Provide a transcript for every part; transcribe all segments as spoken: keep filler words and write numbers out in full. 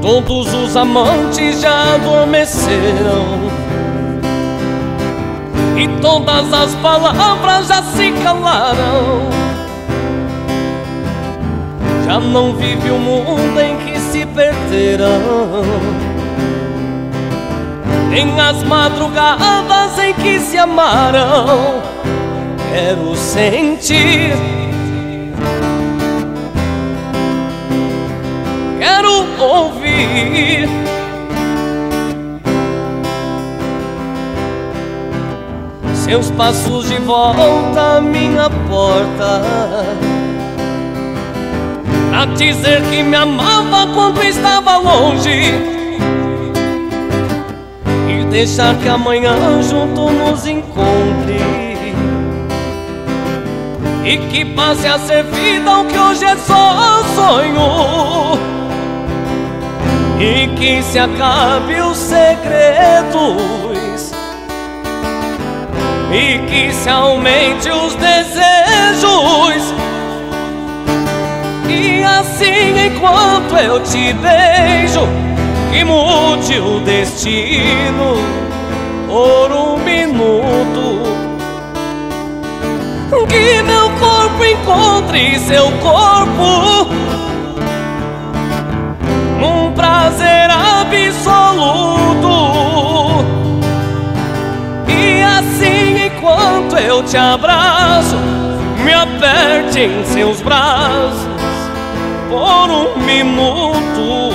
Todos os amantes já adormeceram e todas as palavras já se calaram. Já não vive o mundo em que se perderam, nem as madrugadas em que se amaram. Quero sentir, quero ouvir seus passos de volta à minha porta, pra dizer que me amava quando estava longe, e deixar que amanhã junto nos encontre, e que passe a ser vida o que hoje é só sonho, e que se acabe os segredos, e que se aumente os desejos, e assim enquanto eu te beijo, que mude o destino por um minuto, que meu corpo encontre seu corpo num prazer absoluto, e assim enquanto eu te abraço, me aperte em seus braços por um minuto,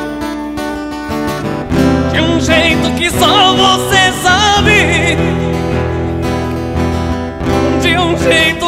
de um jeito que só você sabe, de um jeito